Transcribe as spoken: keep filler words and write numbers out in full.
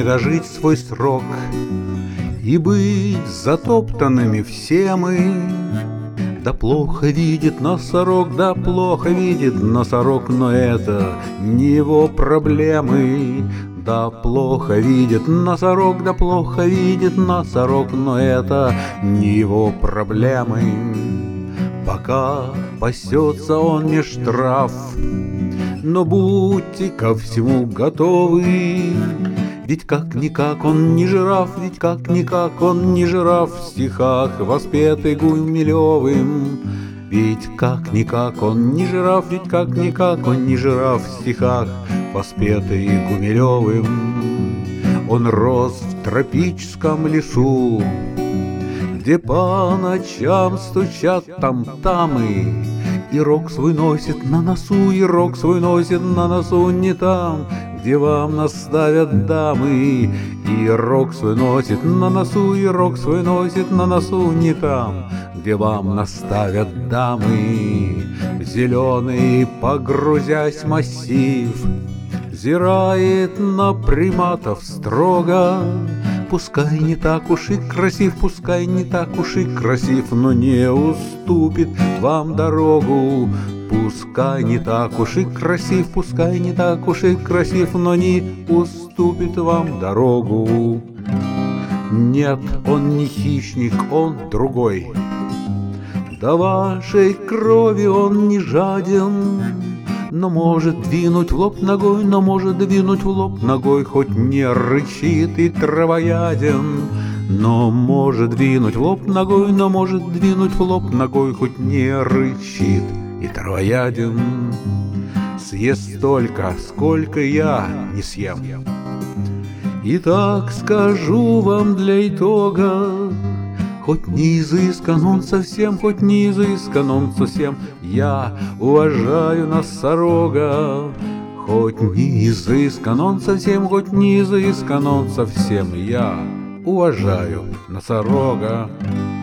дожить свой срок и быть затоптанными все мы. Да плохо видит носорог, да плохо видит носорог, но это не его проблемы. Да плохо видит носорог, да плохо видит носорог, но это не его проблемы. Пока пасется он меж трав, но будьте ко всему готовы. Ведь как-никак он не жираф, ведь как-никак он не жираф, в стихах воспетый Гумилевым. Ведь как-никак он не жираф, ведь как-никак он не жираф, в стихах воспетый Гумилевым. Он рос в тропическом лесу, где по ночам стучат там-тамы, и рог свой носит на носу, и рог свой носит на носу не там, где вам наставят дамы. И рог свой носит на носу, и рог свой носит на носу не там, где вам наставят дамы. Зеленый, погрузясь массив, взирает на приматов строго. Пускай не так уж и красив, пускай не так уж и красив, но не уступит вам дорогу. Пускай не так уж и красив, пускай не так уж и красив, но не уступит вам дорогу. Нет, он не хищник, он другой. До вашей крови он не жаден, но может двинуть в лоб ногой, но может двинуть в лоб ногой, хоть не рычит и травояден. Но может двинуть в лоб ногой, но может двинуть в лоб ногой, хоть не рычит и травояден. Съест столько, сколько я не съем. Итак, скажу вам для итога, хоть не изыскан он совсем, хоть не изыскан он совсем, я уважаю носорога. Хоть не изыскан он совсем, хоть не изыскан он совсем, я уважаю носорога.